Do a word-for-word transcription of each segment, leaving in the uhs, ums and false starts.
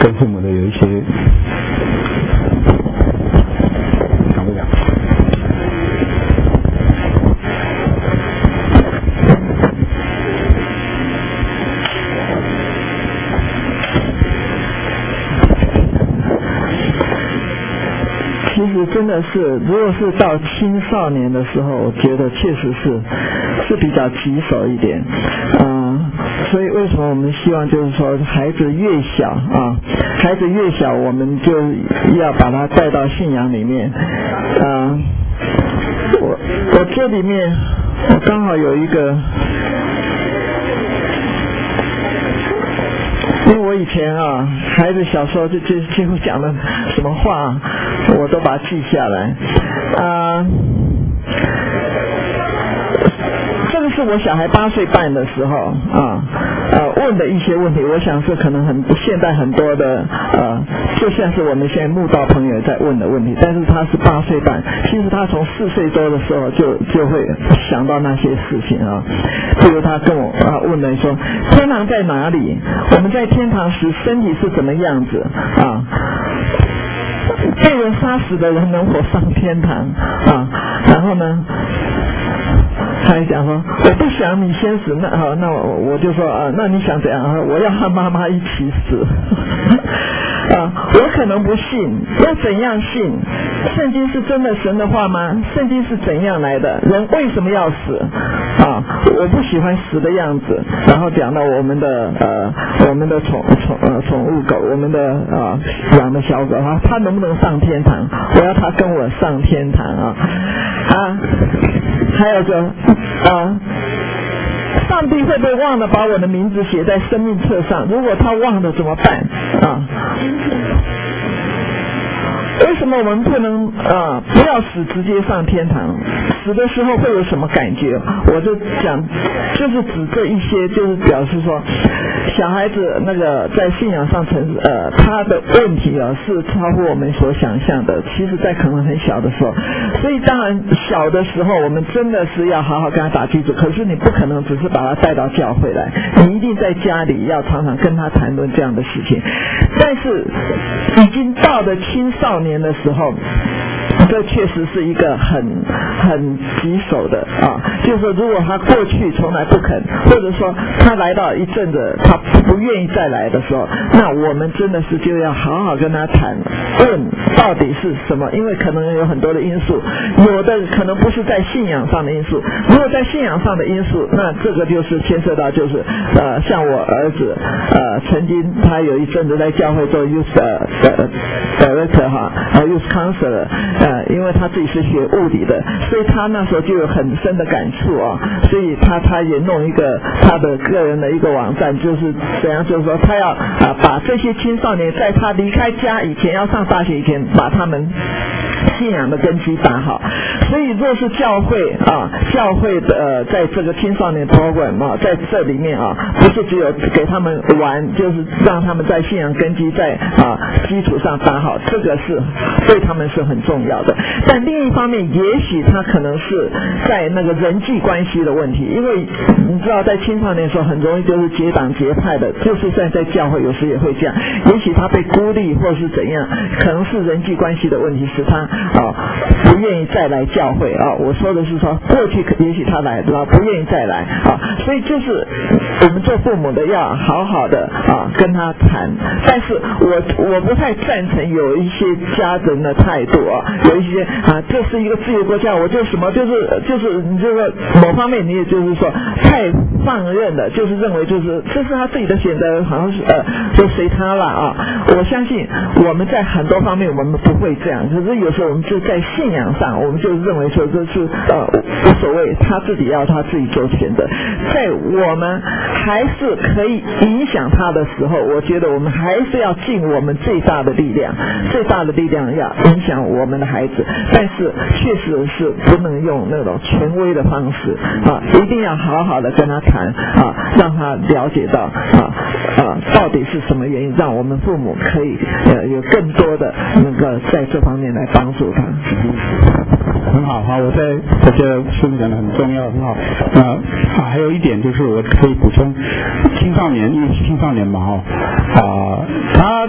跟父母的有一些讲不讲？ 其实真的是，如果是到青少年的时候，我觉得确实是是比较棘手一点，啊、呃，所以为什么我们希望就是说，孩子越小啊，孩子越小，我们就要把他带到信仰里面，啊、呃，我我这里面我刚好有一个。因为我以前啊，孩子小时候就就几乎讲的什么话，我都把它记下来。啊、呃，这个是我小孩八岁半的时候啊，呃问的一些问题，我想是可能很现在很多的呃，就像是我们现在慕道朋友在问的问题，但是他是八岁半，其实他从四岁多的时候就就会想到那些事情啊。比如他跟我啊问了说，天堂在哪里？我们在天堂时身体是怎么样子啊？被人杀死的人能否上天堂啊？然后呢？他还讲说，我不想你先死，那好，那我我就说啊，那你想怎样？我要和妈妈一起死。啊，我可能不信，要怎样信？圣经是真的神的话吗？圣经是怎样来的？人为什么要死？啊，我不喜欢死的样子。然后讲到我们的呃，我们的宠宠呃宠物狗，我们的啊养的小狗啊，它能不能上天堂？我要它跟我上天堂啊啊！还有个啊。上帝会不会忘了把我的名字写在生命册上？如果他忘了怎么办啊？为什么我们不能啊不要死直接上天堂？死的时候会有什么感觉？我就讲，就是指这一些，就是表示说，小孩子那个在信仰上成呃他的问题啊是超乎我们所想象的。其实，在可能很小的时候，所以当然小的时候我们真的是要好好跟他打基础。可是你不可能只是把他带到教会来，你一定在家里要常常跟他谈论这样的事情。但是已经到了青少年的时候，这确实是一个很很棘手的啊，就是说如果他过去从来不肯，或者说他来到一阵子他不愿意再来的时候，那我们真的是就要好好跟他谈，问到底是什么，因为可能有很多的因素，有的可能不是在信仰上的因素，如果在信仰上的因素，那这个就是牵涉到就是呃像我儿子呃曾经他有一阵子在教会做 youth 呃 director 哈，呃 youth counselor， 呃因为他自己是学物理的，所以他那时候就有很深的感触啊，所以他他也弄一个他的个人的一个网站，就是怎样，就是说他要啊、呃、把这些青少年在他离开家以前，要上大学以前，把他们信仰的根基打好。所以若是教会啊，教会的呃在这个青少年 program 啊，在这里面啊，不是只有给他们玩，就是让他们在信仰根基在啊基础上打好，这个是对他们是很重要的。但另一方面，也许他可能是在那个人际关系的问题，因为你知道在青少年的时候很容易就是结党结派的，就是在在教会有时也会这样，也许他被孤立或是怎样，可能是人际关系的问题使他啊不愿意再来教会啊。我说的是说过去也许他来了不愿意再来啊，所以就是我们做父母的要好好的啊跟他谈。但是我我不太赞成有一些家人的态度啊，有一些啊这是一个自由国家，我就什么就是就是你这个某方面你也就是说太放任了，就是认为就是这是他自己的选择，好像是呃就随他了啊。我相信我们在很多方面我们不会这样，可是有时候我们就在信仰上我们就认为说这是呃无所谓，他自己要他自己做选择。在我们还是可以影响他的时候，我觉得我们还是要尽我们最大的力量，最大的力量要影响我们的孩子，但是确实是不能用那种权威的方式啊，一定要好好的跟他谈啊，让他了解到啊啊到底是什么原因，让我们父母可以呃有更多的那个在这方面来帮助他。 很好哈，我在我觉得师父讲的很重要，很好。呃啊，还有一点就是我可以补充，青少年因为是青少年嘛哈啊，他的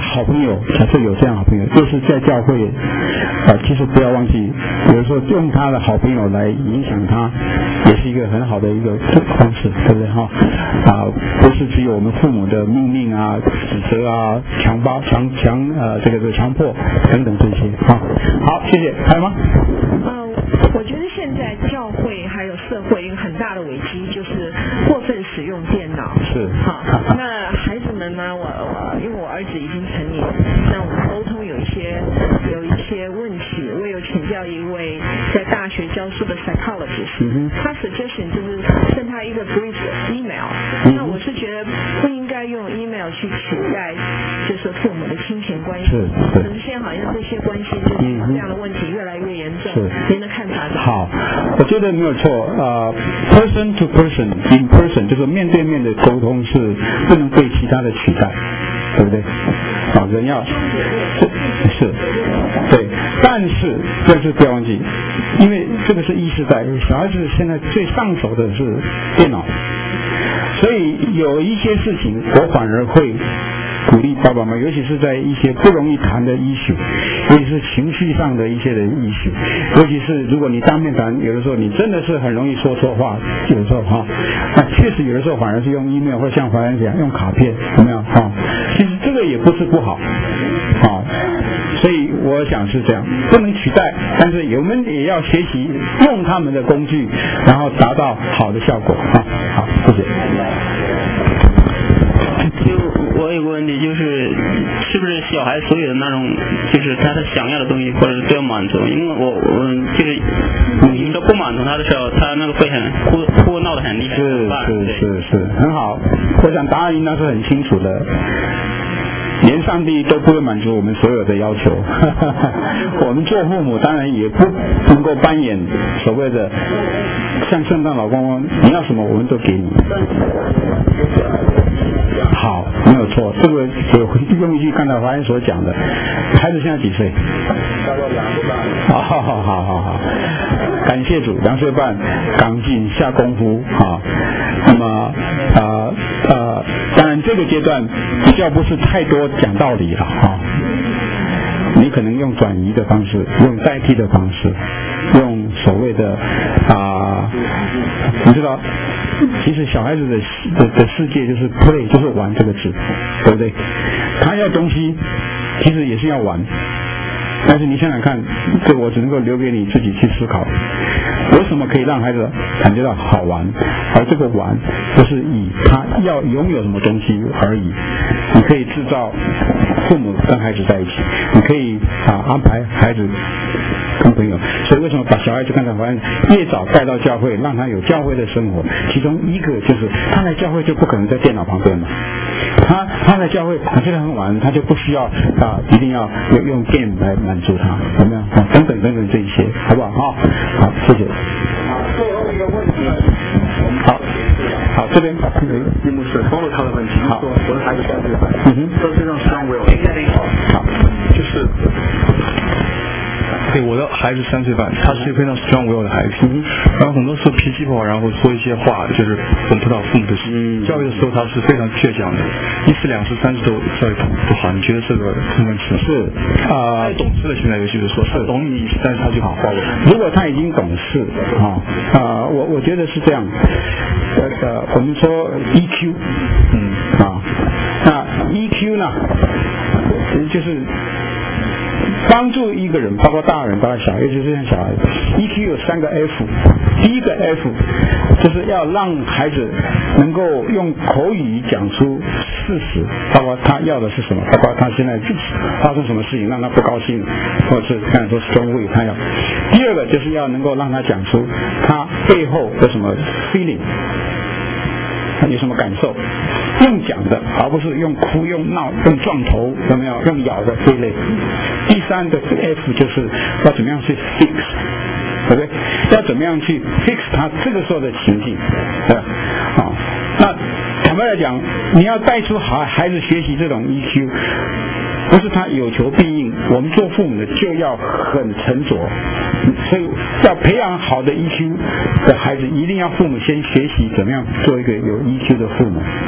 好朋友，假设有这样好朋友，就是在教会啊，其实不要忘记，有时候用他的好朋友来影响他，也是一个很好的一个方式，对不对哈？啊，不是只有我们父母的命令啊、指责啊、强暴、强强呃这个这个强迫等等这些啊。好，谢谢，还有吗？ 嗯，我觉得现在教会还有社会一个很大的危机就是过分使用电脑。 是。 好，那孩子们呢？我我因为我儿子已经成年，那我们沟通有一些有一些问题，我有请教一位在大学教书的 psychologist，、嗯、他 suggestion 就是送他一个 brief email，、嗯、那我是觉得不应该用 email 去取代就是父母的亲情关系， 是， 可是现在好像这些关系就是这样的问题越来越严重， 是您的看法？ 好，我觉得没有错，呃 ，person to person in person 就是面对面的沟通是不能被其他的取代，对不对？啊，人要是是，对，但是但是不要忘记，因为这个是一世代，小孩子现在最上手的是电脑，所以有一些事情我反而会鼓励爸爸妈妈，尤其是在一些不容易谈的issue，尤其是情绪上的一些的issue，尤其是如果你当面谈，有的时候你真的是很容易说错话，有的时候哈，那确实有的时候反而是用 email 或像华人讲用卡片，有没有哈？其实这个也不是不好，啊。所以我想是这样，不能取代，但是我们也要学习用他们的工具，然后达到好的效果啊。好，谢谢。 我有个问题就是，是不是小孩所有的那种，就是他的想要的东西，或者是都要满足？因为我我就是你说不满足他的时候，他那个会很哭哭闹得很厉害。 是是是是，很好。我想答案应当是很清楚的。连上帝都不会满足我们所有的要求，我们做父母当然也不能够扮演所谓的像圣诞老公公，你要什么我们都给你。好，没有错，这个我用一句刚才华人所讲的，孩子现在几岁？好好好好好好，感谢主，两岁半，刚劲下功夫啊。那么呃呃，当然这个阶段比较不是太多讲道理了啊。你可能用转移的方式，用代替的方式，用所谓的啊、呃，你知道，其实小孩子的的的世界就是 play， 就是玩这个字，对不对？他要东西，其实也是要玩。但是你想想看，这我只能够留给你自己去思考，有什么可以让孩子感觉到好玩，而这个玩不是以他要拥有什么东西而已。你可以制造父母跟孩子在一起，你可以啊安排孩子跟朋友。所以为什么把小孩子刚才发现越早带到教会，让他有教会的生活？其中一个就是他来教会就不可能在电脑旁边了。他他在教会他觉得很晚，他就不需要啊一定要用用 game 来满足他，有没有？啊，等等等等这一些，好不好？好，好，谢谢。 最后一个问题， 好，好，这边题目是 follow 他的问题。 好， 我的孩子三岁半， 嗯哼， 都非常 strong will。 好， 就是。对，我的孩子三岁半，他是一个非常 strong will 的孩子，嗯、然后很多时候脾气不好，然后说一些话，就是很不到父母的心。嗯、教育的时候他是非常倔强的，一次两次三次都教育不好。你觉得这个问题是啊？ 呃、懂事了，现在尤其是说他懂你意思，但是他就好。 如果他已经懂事啊啊、呃，我我觉得是这样。呃，我们说 E Q， 嗯啊，那 E Q 呢，就是帮助一个人，包括大人，包括小孩，尤其是像小孩 ，E Q 有三个 F。第一个 F 就是要让孩子能够用口语讲出事实，包括他要的是什么，包括他现在发生什么事情让他不高兴，或者是刚才说 strong will 他要。第二个就是要能够让他讲出他背后有什么 feeling。有什么感受？用讲的，而不是用哭、用闹、用撞头，有没有？用咬的这一类。第三个 F 就是要怎么样去 fix， 对不对？要怎么样去 fix 他这个时候的情境，对吧？好，那坦白来讲，你要带出孩孩子学习这种 E Q。不是他有求必应，我们做父母的就要很沉着，所以要培养好的 E Q 的孩子，一定要父母先学习怎么样做一个有 E Q 的父母。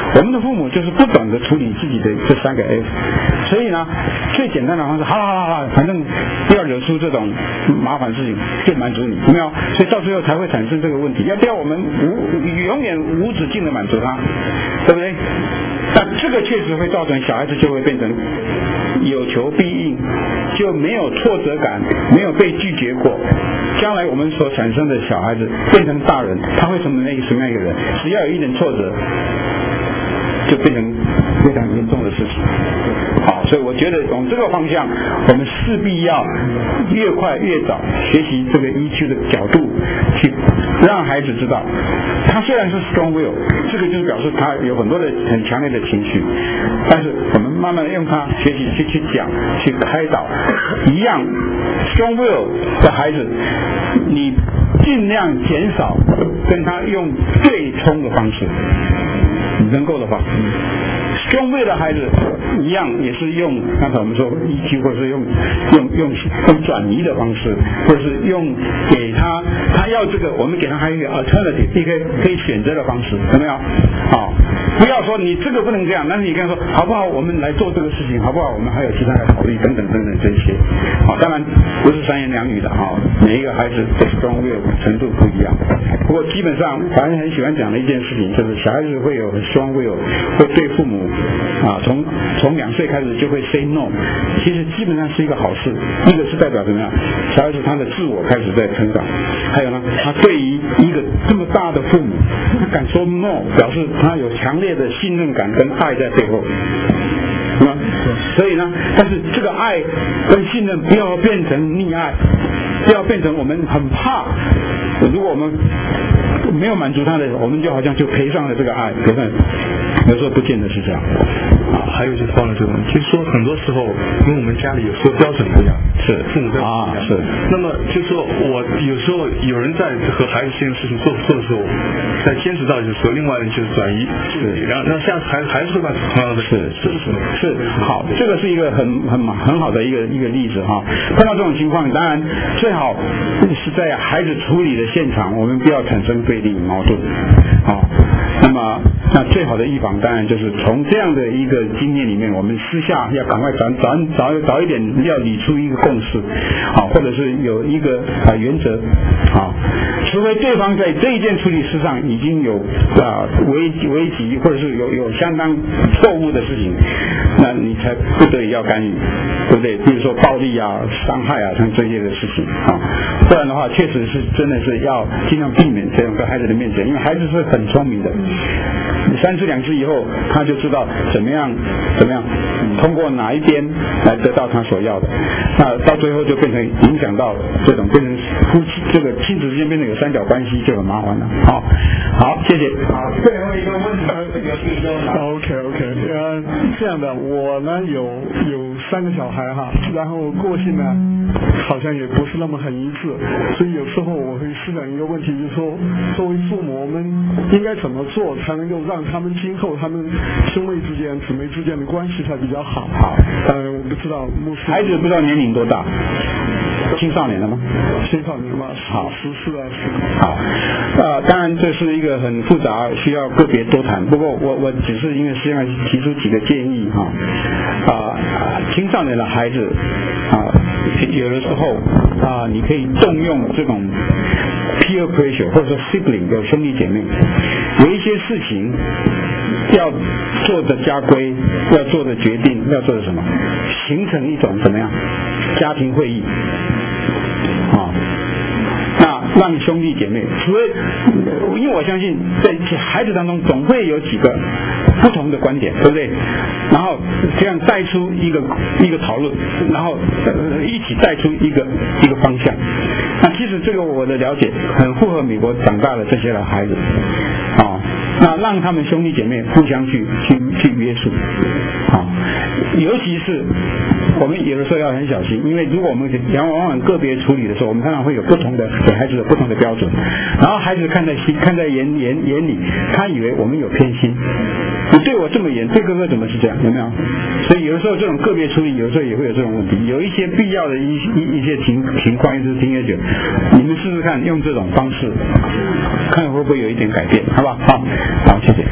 我们的父母就是不懂得处理自己的这三个 F， 所以呢，最简单的方式，好了好了好了，反正不要惹出这种麻烦事情，就满足你，有没有？所以到最后才会产生这个问题，要不要我们无永远无止境的满足他，对不对？但这个确实会造成小孩子就会变成有求必应，就没有挫折感，没有被拒绝过。将来我们所产生的小孩子变成大人，他会成为什么样一个人？只要有一点挫折，就变成非常严重的事情。好，所以我觉得从这个方向，我们势必要越快越早学习这个 E Q 的角度，去让孩子知道，他虽然是 strong will， 这个就是表示他有很多的很强烈的情绪，但是我们慢慢的用他学习去去讲，去开导，一样 strong will 的孩子，你尽量减少跟他用对冲的方式，能够的话。strong will 的孩子一样也是用刚才我们说 E Q， 或者是用用用用转移的方式，或者是用给他他要这个，我们给他还有一个 alternative， 一个可以选择的方式，有没有？好，不要说你这个不能这样，但是你跟他说好不好？我们来做这个事情，好不好？我们还有其他的考虑等等等等这些。好，当然不是三言两语的哈，每一个孩子的 strong will 程度不一样。不过基本上，反正很喜欢讲的一件事情，就是小孩子会有 strong will， 会对父母啊，从从两岁开始就会 say no， 其实基本上是一个好事。一个是代表怎么样？小孩子他的自我开始在成长，还有呢，他对于一个这么大的父母，他敢说 no， 表示他有强烈的信任感跟爱在背后。啊，所以呢，但是这个爱跟信任不要变成溺爱，不要变成我们很怕，如果我们没有满足他的，我们就好像就赔上了这个爱，可是有时候不见得是这样。 啊，还有就是忘了这个问题，就是说很多时候，因为我们家里有时候标准不一样， 是父母标准不一样， 是。 那么就是说我有时候有人在和孩子这件事情做做的时候，在坚持到就是说，另外人就是转移， 是， 然后那下次还还是会把同样的是这是什么？ 是好，这个是一个很很很好的一个一个例子哈。碰到这种情况，当然最好是在孩子处理的现场，我们不要产生对立矛盾，好。那么，那最好的预防当然就是从这样的一个经验里面，我们私下要赶快找找找找一点，要理出一个共识，好，或者是有一个啊原则，好，除非对方在这一件处理事上已经有啊危危急，或者是有有相当错误的事情，那你才不得已要干预，对不对？比如说暴力啊、伤害啊，像这些的事情啊，不然的话，确实是真的是要尽量避免这种在孩子的面前，因为孩子是很聪明的。三次两次以后，他就知道怎么样怎么样通过哪一边来得到他所要的，那到最后就变成影响到这种变成夫妻这个亲子之间变成有三角关系，就很麻烦了。好，好，谢谢。好，最后一个问题，有 OK OK， 呃，这样的，我呢有有三个小孩哈，然后个性呢好像也不是那么很一致，所以有时候我会思想一个问题，就是说，作为父母，我们应该怎么做才能够让他们今后他们兄妹之间、姊妹之间的关系才比较好？ 好， 呃，我不知道牧师孩子不知道年龄多大，青少年了吗？ 青少年嘛， 好， 十四啊，十。 好，呃，当然这是一个很复杂，需要个别多谈。不过我我只是因为希望提出几个建议哈，啊、呃，青少年的孩子啊、呃，有的时候啊、呃，你可以动用这种 peer pressure 或者说 sibling 有兄弟姐妹，有一些事情要做的家规，要做的决定，要做的什么，形成一种怎么样家庭会议啊。那让兄弟姐妹，除了因为我相信在孩子当中总会有几个不同的观点，对不对？然后这样带出一个一个讨论，然后、呃、一起带出一个一个方向。那其实这个我的了解很符合美国长大的这些的孩子啊，那让他们兄弟姐妹互相去去去约束啊，尤其是我们有的时候要很小心，因为如果我们往往往个别处理的时候，我们常常会有不同的给孩子的不同的标准，然后孩子看在心看在眼眼眼里，他以为我们有偏心，你对我这么严，对哥哥怎么是这样？有没有？所以有的时候这种个别处理，有的时候也会有这种问题，有一些必要的一一一些情情况，一直听下去，你们试试看用这种方式，看会不会有一点改变，好吧？好，好，谢谢。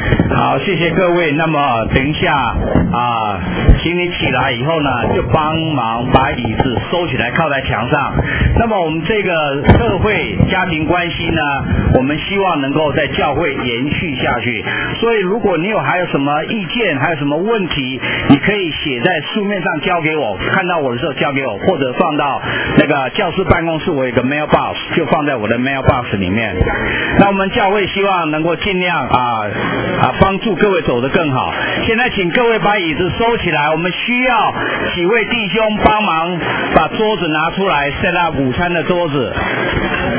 好，谢谢各位。那么等一下啊，请你起来以后呢，就帮忙把椅子收起来，靠在墙上。那么我们这个社会家庭关系呢，我们希望能够在教会延续下去。所以如果你有还有什么意见，还有什么问题，你可以写在书面上交给我，看到我的时候交给我，或者放到那个教师办公室，我有个 mailbox， 就放在我的 mailbox 里面。那我们教会希望能够尽量啊啊帮助各位走得更好。现在请各位把椅子收起来，我们需要几位弟兄帮忙把桌子拿出来 set up 午餐的桌子。